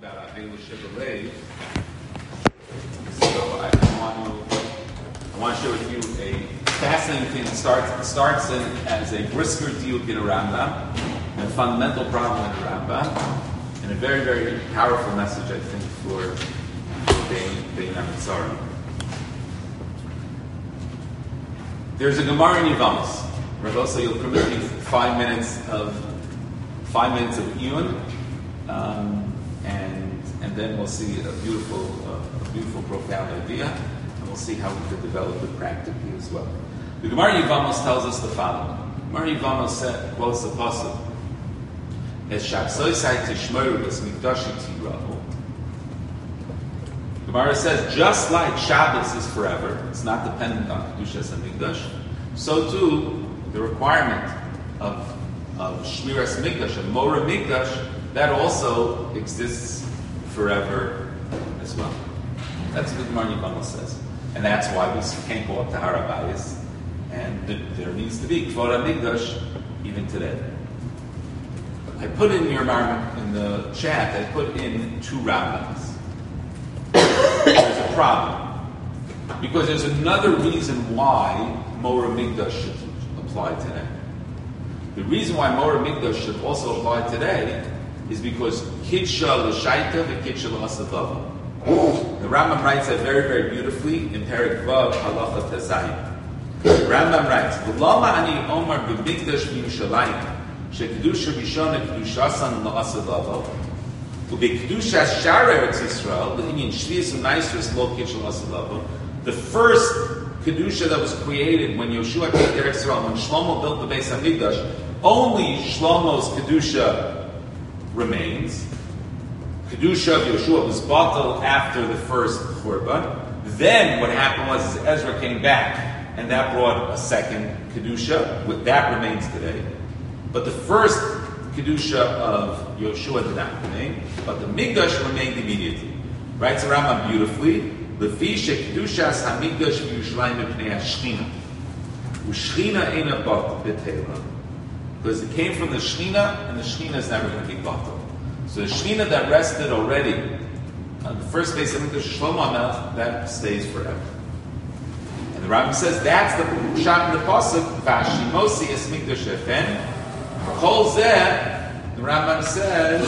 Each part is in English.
about Avelu Shebelev. So I want to share with you a fascinating thing that starts as a brisker diuk in a Rambam, a fundamental problem in a Rambam, and a very, very powerful message, I think, for Bein HaMetzarim. There's a Gemara in Yevamos. Rav, you'll permit me 5 minutes of Iyun, and then we'll see a beautiful, profound idea, and we'll see how we could develop it practically as well. The Gemara in Yevamos tells us the following. The Gemara in Yevamos quotes the pasuk: "Es shabsoisai tishmeru es mikdashi tirahu." The Gemara says, just like Shabbos is forever, it's not dependent on Kedushas and Mikdash, so too the requirement of Shmiras Mikdash and Mora Mikdash, that also exists forever as well. That's what the Gemara in Yevamos says. And that's why we can't go up to Har HaBayis, and there needs to be Kvod HaMikdash even today. I put in your in the chat, I put in 2 Rambams. There's a problem. Because there's another reason why Mora Mikdash should apply today. The reason why Mora Mikdash should also apply today is because Kidsha L'Shaita v'Kidsha L'Asavava. The Rambam writes that very, very beautifully in Perek Vav Halacha Tezayim. The Rambam writes, "V'lama ani omar b'Mikdash v'Yushalayim shekedusha rishona kedushasan L'Asavava u'b'kedushas Shar Eretz Yisrael l'inyan shvius u'naisrus lo Kidsha L'Asavava." The first Kedusha that was created when Yoshua came to Eretz Yisrael, when Shlomo built the Beis HaMikdash, only Shlomo's Kedusha remains. Kedusha of Yoshua was bottled after the first Churban. Then what happened was Ezra came back, and that brought a second Kedusha. That remains today. But the first Kedusha of Yoshua did not remain, but the Mikdash remained immediately. Writes the Rambam beautifully, Lefi shekedushas hamikdash v'Yushalayim mipnei hashchina, u'shchina eina b'tela, because it came from the Shechina, and the Shechina is never going to be bottled. So the Shechina that rested already on the first base of Mikdash Shlomo HaMelech, that stays forever. And the Rambam says that's the shot in the pasuk v'ashimosi es mikdash efen kol zeh. The Rambam says,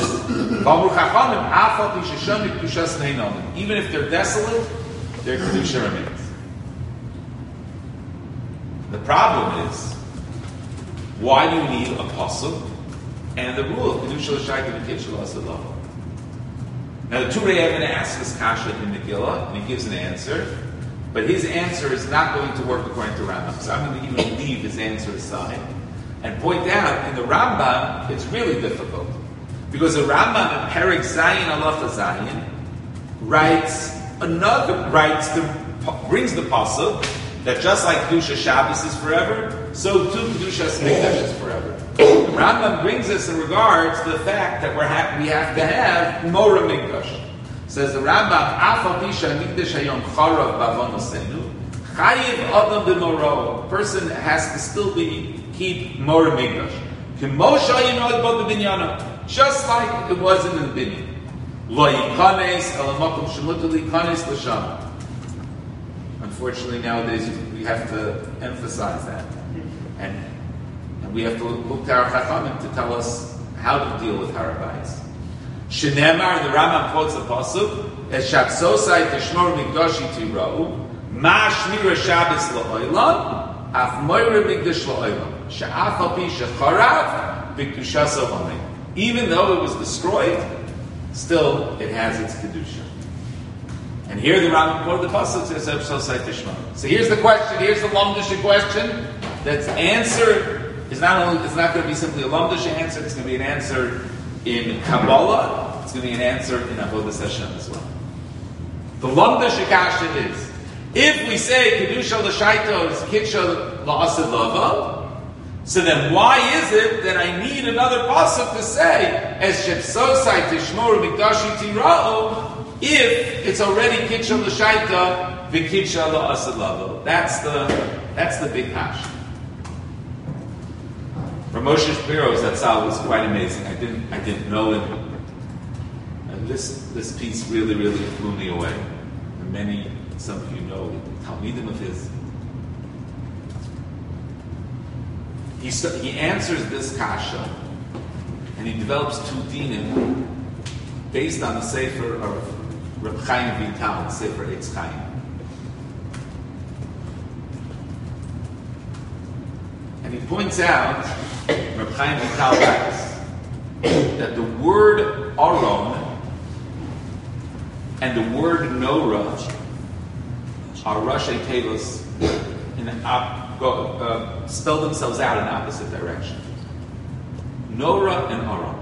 even if they're desolate, their Kedusha remains. The problem is, why do you need a pasuk and the rule of Kedusha L'Shaita v'Kidsha L'Asavava? Now the Turei Even asks this kasha in Megillah, and he gives an answer, but his answer is not going to work according to Rambam. So I'm going to even leave his answer aside and point out, in the Rambam, it's really difficult. Because the Rambam in Perek Zayin Halacha Zayin brings the pasuk that just like Kedusha Shabbos is forever, so too Kedusha Mikdash is forever. The Rambam brings us in regards to the fact that we have to have Mora Mikdash. Says the Rambam, Af al pi she'hamikdash hayom charav b'avonosenu, chayiv adam b'moro. A person has to still keep Mora Mikdash. Just like it was in the binyan. Lo yikanes elamakom shemutar likanes l'sham. Unfortunately, nowadays we have to emphasize that, and we have to look to our chachamim to tell us how to deal with Har HaBayis. Shenemar, the Rambam quotes the pasuk, "Es shabsosai tishmor mikdashi tirau, ma shmira Shabbos la'olam, af moira mikdash la'olam, she'af al pi shecharav v'kedushas olamim." Even though it was destroyed, still it has its kedusha. And here the Rambam quoted the pasuk says, "Shabsosai tishmor." So here's the question. Here's the Lamdisha question. That's answer is it's not going to be simply a Lamdisha answer. It's going to be an answer in Kabbalah. It's going to be an answer in Avodas Hashem as well. The Lamdisha kasha is, if we say Kedusha L'Shaita is Kidsha L'Asavava, so then why is it that I need another pasuk to say Es Shebsosai Tishmoru Mikdashi Tira'u if it's already Kidsha L'Shaita v'Kidsha L'Asavava? That's the big hash. Rav Moshe Shapiro's Zatzal was quite amazing. I didn't know him. this piece really, really blew me away. And some of you know, Talmidim of his. He answers this kasha, and he develops two dinim based on the Sefer of Reb Chaim Vital, Sefer Eitz Chaim. And he points out, Reb Chaim Vital writes, that the word Aron and the word Nora are Rashi Tevos spell themselves out in opposite directions. Nora and Aron.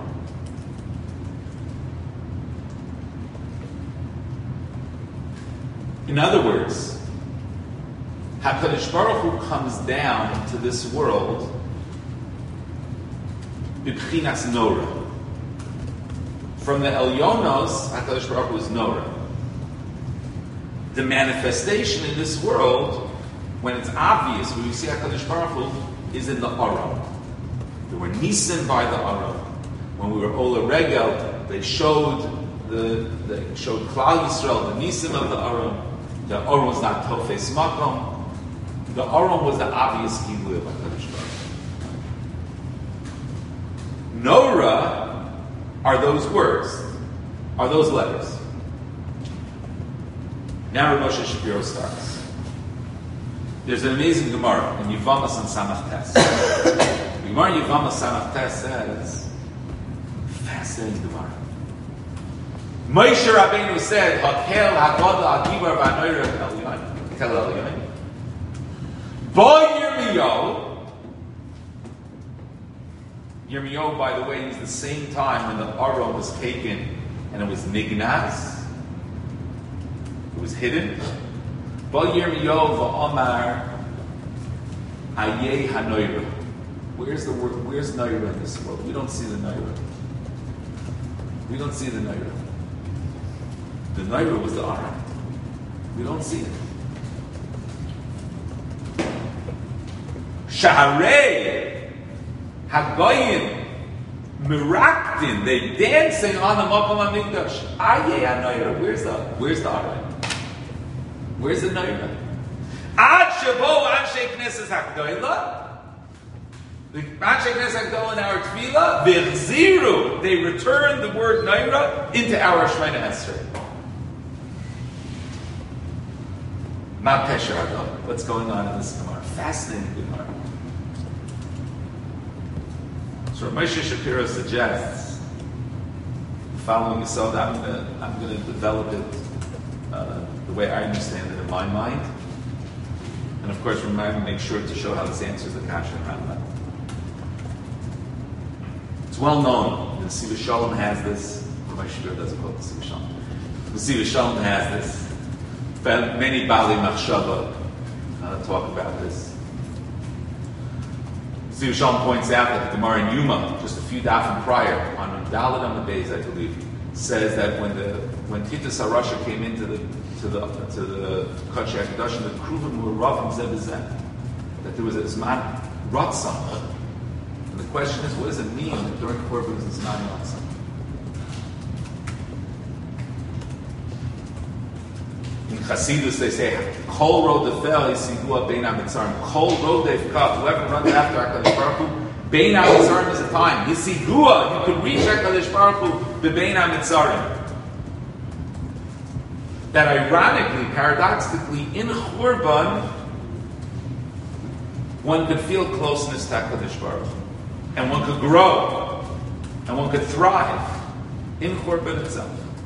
In other words, HaKadosh Baruch Hu comes down to this world b'pchinas Nora. From the Elyonos, HaKadosh Baruch Hu is Nora. The manifestation in this world, when it's obvious, when we see HaKadosh Baruch Hu, is in the Aron. There were Nisim by the Aron. When we were Ola Regel, they showed Klal Yisrael, the Nisim of the Aron. The Aron was not Tofes Makom. The Aron was the obvious Gilui of HaKadosh Baruch Hu. Nora are those words, are those letters. Now Rav Moshe Shapiro starts. There's an amazing Gemara in Yevamos and Samach Tes. The Gemara in Yevamos Samach Tes says, fascinating Gemara. Moshe Rabbeinu said, "Hakel Haggadah Agibar V'Anoira Kel Elyon." By Yirmiyahu, by the way, is the same time when the Aron was taken and it was Nignaz. It was hidden. By Yirmiyahu v'Omar Ayeh HaNoira. Where's the word? Where's Noira in this world? We don't see the Noira. We don't see the Noira. The Noira was the Aron. We don't see it. Shaharei Hagoyim Miraktin, they dancing on the Makom HaMikdash. Ayeh HaNoira. Where's the Aron? Where's the Noira? Ad Shabo Anshe Knesset HaGdoila. The Anshe Knesset HaGdoila in our Tefillah, V'chziru, they return the word Noira into our Shemona Esrei. Not Pesher Hadol. What's going on in this Gemara? Fascinating Gemara. So Moshe Shapiro suggests, following Yisod, I'm going to develop it the way I understand it in my mind. And of course, make sure to show how this answers the kasha around that. It's well known. The Siva Shalom has this. Moshe Shapiro doesn't quote the Siva Shalom. The Siva Shalom has this. Many Bali Machshava talk about this. Siva Shalom points out that the Gemara in Yuma, just a few dafim prior, on Dalit on the Beis, I believe, says that when Titus HaRasha came into the Kodesh HaKadoshim, the Kruvim were Ravim Zeh B'Zeh, that there was a Zman Ratzon. And the question is, what does it mean that during Korban is Zman Ratzon? In Chassidus they say, Kol Rodefel Yisigua Bein HaMitzarim. Kol Rodefka, whoever runs after HaKadosh Baruch Hu, Bein HaMitzarim is a time. Yisigua, you could reach HaKadosh Baruch Hu, Bein HaMitzarim. That ironically, paradoxically, in Churban, one could feel closeness to HaKadosh Baruch Hu. And one could grow. And one could thrive in Churban itself.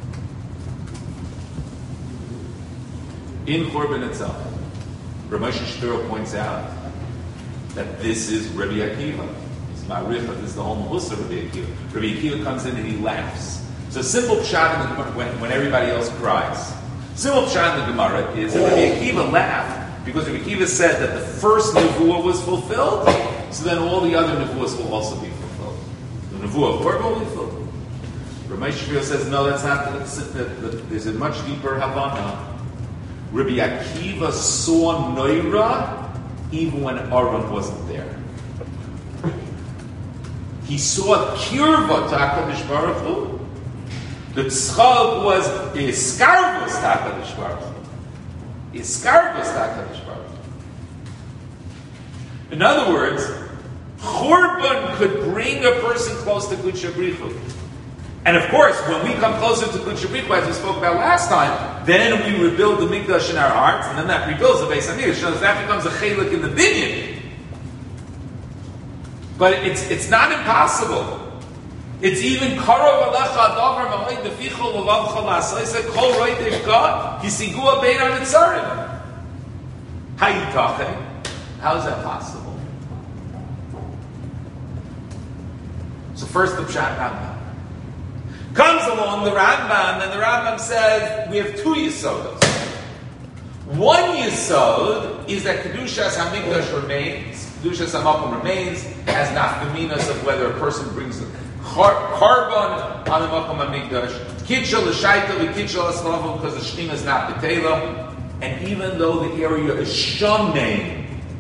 In Churban itself. Rav Moshe Shapiro points out that this is Rabbi Akiva. It's Ma'arifa, this is the whole Mahusa of Rabbi Akiva. Rabbi Akiva comes in and he laughs. So simple pshat in the Gemara, when everybody else cries. Simple pshat in the Gemara is that Rabbi Akiva laughed because Rabbi Akiva said that the first nevuah was fulfilled, so then all the other nevuahs will also be fulfilled. The nevuah of Churban will be fulfilled. Rav Moshe Shapiro says, no, that's not, there's a much deeper Havana. Rabbi Akiva saw Noira even when Aron wasn't there. He saw Kirva to HaKadosh Baruch Hu The tzchok was iskarvus HaKadosh Baruch Hu. Iskarvus HaKadosh Baruch Hu. In other words, Churban could bring a person close to Kudsha Brichu. And of course, when we come closer to Kudsha Brichu, as we spoke about last time, then we rebuild the Mikdash in our hearts, and then that rebuilds the Beis HaMikdash. So that becomes a chelik in the binyan. But it's not impossible. It's even karov alecha adavar ma'oid defichol l'lavcha la'asayse kol roidev God hisigua bein ha'mitzarim. How is that possible? So first the Pshat Rambam comes along the Rambam, and the Rambam says we have two yisodos. One yisod is that Kedushas HaMikdash remains, Kedushas HaMakom remains, as nafkaminas of whether a person brings the Karban on the Makom HaMikdash, Kitchel l'shaita v'kitchel l'slavu, because the Shechina is not betela, and even though the area is Shomein,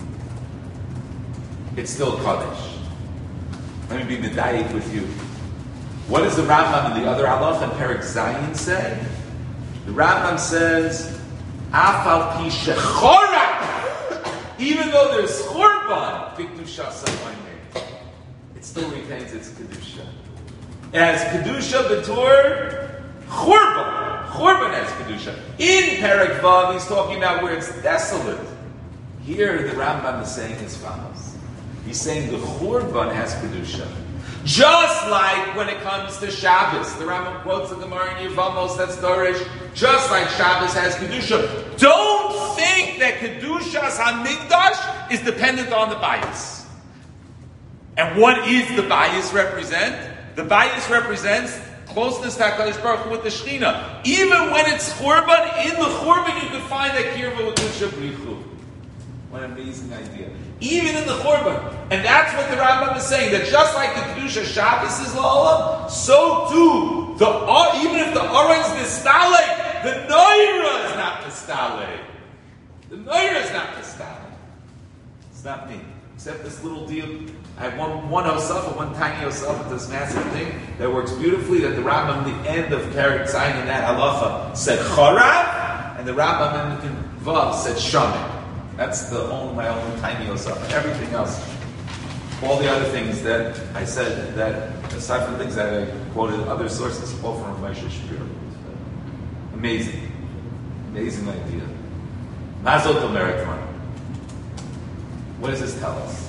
it's still Kaddish. Let me be medayik with you. What does the Rambam and the other halacha in Perek Zayin say? The Rambam says, Afal pi shechora, even though there's chorban, b'kedusha samayne, it still retains its kedusha. As kedusha b'tur chorban, chorban has kedusha. In Perek Vav, he's talking about where it's desolate. Here, the Rambam is saying as follows. He's saying the Churban has Kedusha. Just like when it comes to Shabbos. The Rambam quotes the Gemara in Yevamos, that's Dorish. Just like Shabbos has Kedusha. Don't think that Kedushas HaMikdash is dependent on the bias. And what is the bias represent? The bias represents closeness to HaKadosh Baruch Hu with the Shechina. Even when it's Churban, in the Churban you can find that Kirva with Kudsha Brichu. What an amazing idea. Even in the Churban. And that's what the Rambam is saying, that just like the Kedusha Shabbos is La'olam, so too, even if the Aron is Nistale, the Noira is not Nistale. The Noira is not Nistale. It's not me. Except this little deal. I have one Hosafa, one tiny Hosafa, this massive thing that works beautifully, that the Rambam, the end of Perek Zayin in that halacha, said Chorav, and the Rambam in Vav said Shaman. That's my own tiny Osama. Everything else, all the other things that I said, that aside from the things that I quoted other sources, all from Moshe Shapiro. Amazing. Amazing idea. Mazot Omeretman. What does this tell us?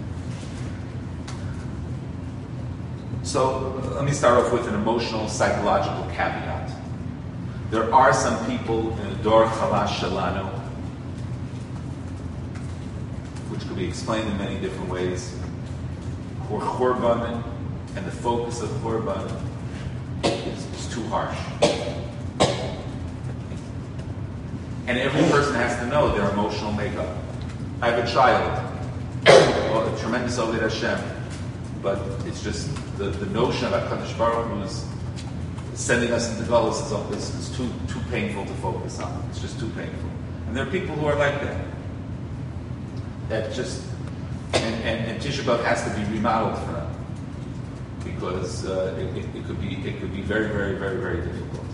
So, let me start off with an emotional, psychological caveat. There are some people in the Dor Chalash Shalano, which could be explained in many different ways, where Churban and the focus of Churban is too harsh. And every person has to know their emotional makeup. I have a child, a tremendous Oved Hashem, but it's just the notion of HaKadosh Baruch Hu is sending us into Galus is too painful to focus on. It's just too painful. And there are people who are like that. That just and Tisha B'Av has to be remodeled for them because it could be very, very, very, very difficult.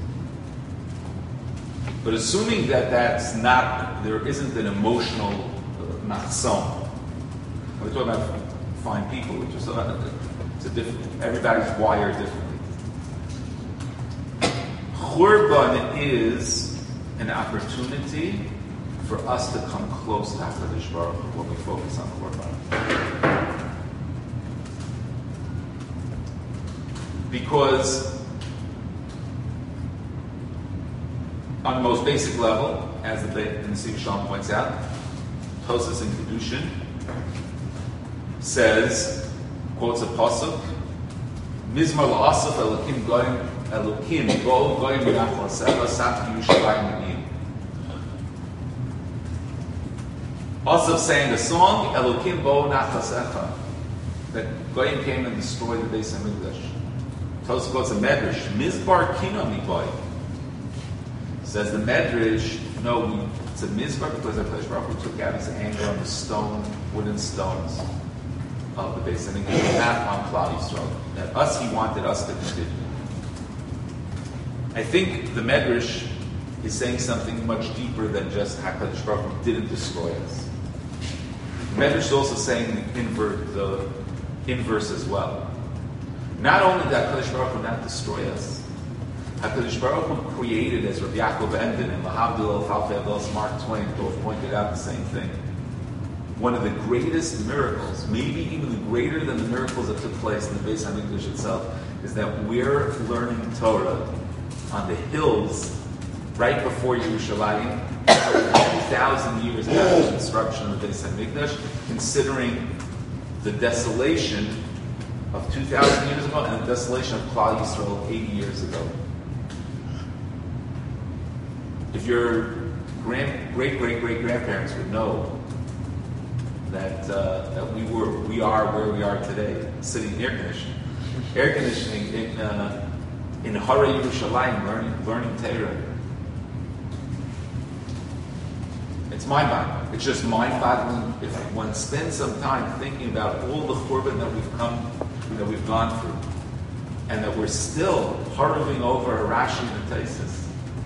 But assuming that there isn't an emotional machzon. We're talking about fine people. Everybody's wired differently. Churban is an opportunity for us to come close to HaKadosh Baruch Hu when we focus on Churban. Because on the most basic level, as the Nesiv Shalom points out, Tosas in Kedushin says, quotes a pasuk, Mizmar la'asaf Elokim goyim Elokim goyim minach l'aseva samti Yushalayim Me'im. Asaf sang a song, Elokim bo nachasecha, that Goyim came and destroyed the Beis HaMikdash. Tosas quotes a medrash, Mizbar kino miboy. Says the medrash, no, it's a mizbar because HaKadosh Baruch Hu took out his anger on the wooden stones of the Beis HaMikdash, not on Klal Yisrael. That he wanted us to continue. I think the Medrash is saying something much deeper than just HaKadosh Baruch Hu didn't destroy us. The Medrash is also saying the inverse as well. Not only did HaKadosh Baruch Hu not destroy us, HaKadosh Baruch Hu created, as Rabbi Yaakov Emden and Lahavdil Al-Falfei Mark Twain both pointed out the same thing. One of the greatest miracles, maybe even greater than the miracles that took place in the Beis HaMikdash itself, is that we're learning Torah on the hills right before Yerushalayim, 2,000 years after the construction of the Beis HaMikdash, considering the desolation of 2,000 years ago and the desolation of Klal Yisrael 80 years ago. If your great-great-great-grandparents would know that we are where we are today, sitting in air conditioning in Hara Yerushalayim, learning Torah. It's mind-boggling. It's just mind-boggling if one spends some time thinking about all the churban that we've gone through, and that we're still harving over a Rashi and a Taisus.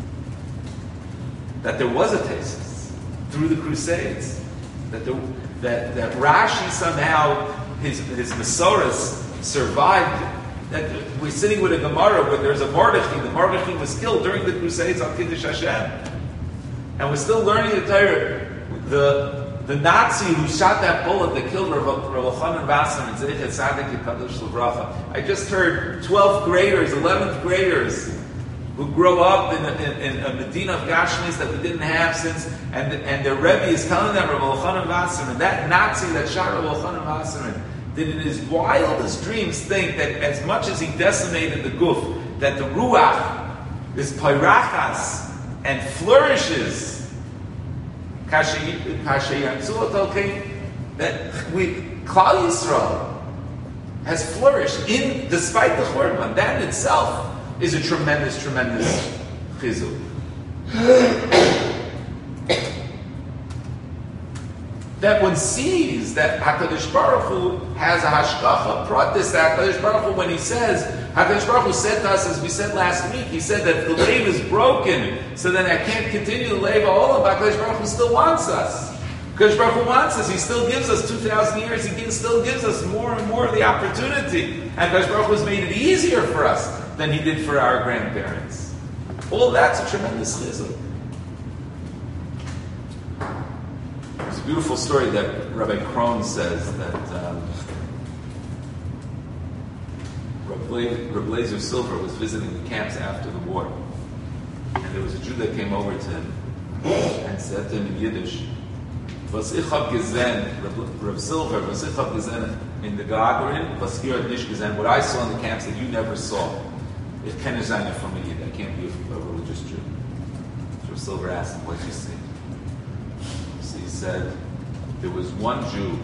That there was a Taisus through the Crusades. That Rashi somehow, his Masoros survived. That we're sitting with a Gemara where there's a Mordechai. The Mordechai was killed during the Crusades on Kiddush Hashem. And we're still learning the Torah. The Nazi who shot that bullet that killed Rav Elchanan Wasserman and Zeichet Tzadik Yikadosh L'Bracha. I just heard 12th graders, 11th graders who grow up in a Medina of Gashmis that we didn't have since, and their Rebbe is telling them Rav Elchanan Wasserman, that Nazi that shot Rav Elchanan Wasserman, did in his wildest dreams think that as much as he decimated the guf, that the Ruach is Pairachas and flourishes, that Klal Yisrael has flourished despite the Churban. That in itself is a tremendous, tremendous chizuk. That one sees that HaKadosh Baruch Hu has a hashgacha pratis. That HaKadosh Baruch Hu, when he says, HaKadosh Baruch Hu said to us, as we said last week, he said that the lave is broken, so then I can't continue the lave all of HaKadosh Baruch Hu still wants us. HaKadosh Baruch Hu wants us. He still gives us 2,000 years. He still gives us more and more of the opportunity. And HaKadosh Baruch Hu has made it easier for us than he did for our grandparents. All that's a tremendous chizuk. There's a beautiful story that Rabbi Krohn says that Reb Lazer Silver was visiting the camps after the war, and there was a Jew that came over to him and said to him in Yiddish, "Was ich hab gesehen, Reb Silver, was ich hab gesehen in the Gagarin, was ihr nicht gesehen, what I saw in the camps that you never saw. Ich kenne seine from a Yid, I can't be a religious Jew." So Reb Silver asked him, "What did you see?" So he said, there was one Jew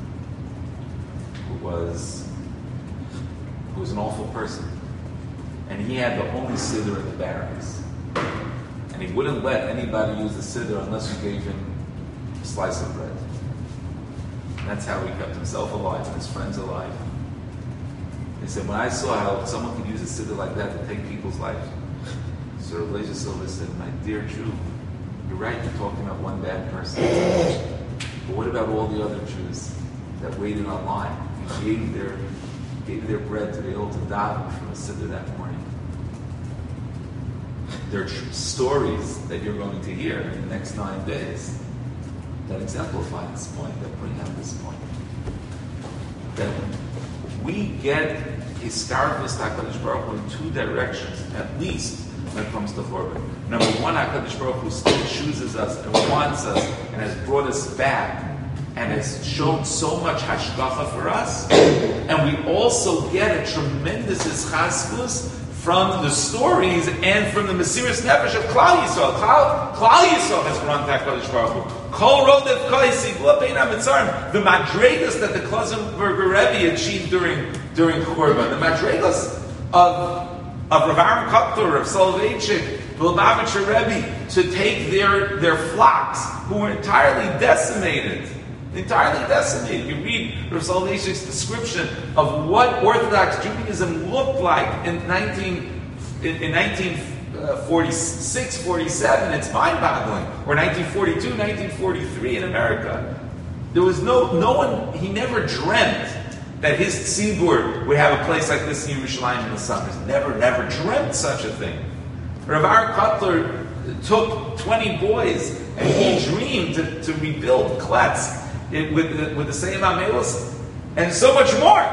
who was an awful person, and he had the only siddur in the barracks, and he wouldn't let anybody use the siddur unless you gave him a slice of bread. And that's how he kept himself alive and his friends alive. He said, when I saw how someone could use a siddur like that to take people's lives, so Rav Lazer Silver said, "My dear Jew, you're right, you're talking about one bad person. But what about all the other Jews that waited online and gave their bread to be able to daven from a siddur that morning?" There are stories that you're going to hear in the next 9 days that exemplify this point, that bring out this point. That we get Hiskarvus HaKadosh Baruch Hu in two directions, at least when it comes to Churban. Number one, HaKadosh Baruch Hu still chooses us and wants us and has brought us back and has shown so much hashgacha for us. And we also get a tremendous ischaskus from the stories and from the Mesiras Nefesh of Klal Yisrael. Klal Yisrael has run to HaKadosh Baruch Hu. Kol Rodev Koisi, the madregas that the Klausenberger Rebbe achieved during Churban, the madregas of Rav Aaron Kopter, of Soloveitchik, Lubavitcher Rebbe, to take their flocks who were entirely decimated. You read Rav Soloveitchik's description of what Orthodox Judaism looked like in 19 1946, 47, it's mind-boggling. Or 1942, 1943 in America. There was no one, he never dreamt that his tzibur would have a place like this in Yerushalayim in the summers. Never dreamt such a thing. Rav Ar Kotler took 20 boys and he dreamed to rebuild Kletz with the same Amelos and so much more.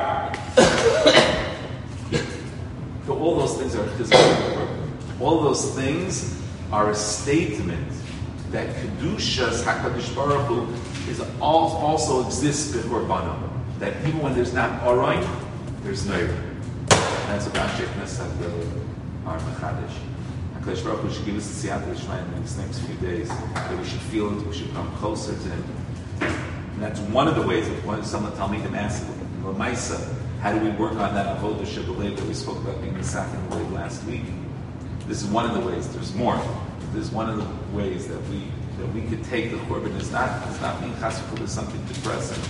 So all those things are physical. All those things are a statement that Kedushas HaKadosh Baruch Hu also exists before Banu. That even when there's not Oroin, there's Neir. That's what Anshe Knesset are Mechadish. HaKadosh Baruch Hu should give us the Siyata L'Shmai in these next few days, that we should feel it, we should come closer to Him. And that's one of the ways, if someone tell me the massive Lamaisa, how do we work on that Avodah Shebelev that we spoke about being the second way last week? This is one of the ways. There's more. This is one of the ways that we could take the Korban. It's not being chassid as something depressing.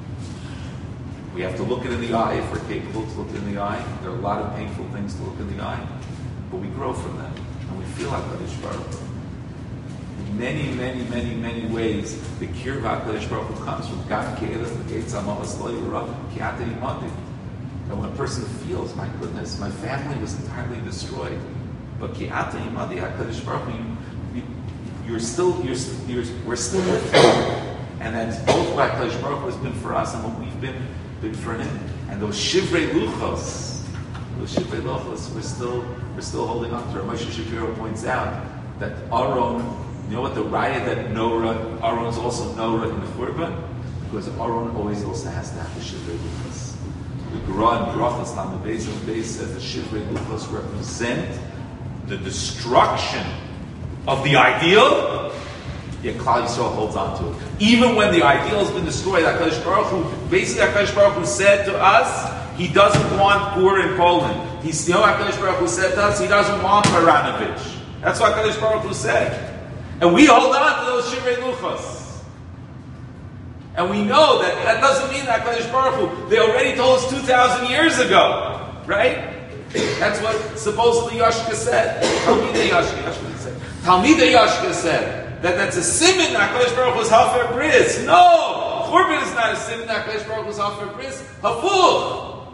We have to look it in the eye if we're capable to look it in the eye. There are a lot of painful things to look in the eye, but we grow from them and we feel HaKadosh Baruch Hu. In many ways, the Kirva HaKadosh Baruch Hu comes from Gam Ke'elas L'Gates Amamas Lo Yirah Ki'ata Imadi. And when a person feels, my goodness, my family was entirely destroyed, but Ki'ata Imadi HaKadosh Baruch Hu, we're still with you. And that's both what HaKadosh Baruch Hu has been for us and what we've been for Him. And those Shivrei Luchos, we're still holding on to. Moshe Shapiro points out that Aaron, you know what the raya that Aaron is also Norah in the Churban? Because Aaron always also has to have the Shivrei Luchos. The Gemara in Brachos Lamed Beis says the Shivrei Luchos represent the destruction of the ideal, yet Klal Yisrael holds on to it. Even when the ideal has been destroyed, HaKadosh Baruch Hu said to us, He doesn't want Gur in Poland. HaKadosh Baruch Hu said to us, He doesn't want Baranovich. That's what HaKadosh Baruch Hu said. And we hold on to those Shivrei Luchos. And we know that doesn't mean that HaKadosh Baruch Hu, they already told us 2,000 years ago. Right? That's what supposedly Yoshka said. Talmidei Yoshka said that's a simon HaKadosh Baruch Hu's Hafer Bris. No! Churban is not a simon HaKadosh Baruch Hu's Hafer Bris. Hafuch!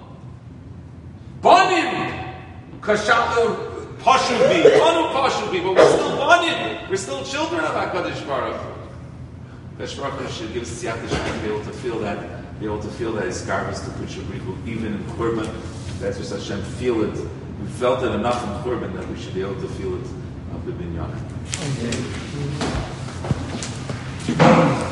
Bonim! Kashalu Pashubi. Bonu Pashubi. But we're still Bonim. We're still children of HaKadosh Baruch Hu. HaKadosh Baruch Hu should give us the Siyata L'Shmai to be able to feel that Iskarvus to Kudsha Brichu, even in Churban. That's just Hashem feel it. We felt it enough in Churban that we should be able to feel it of the Binyan.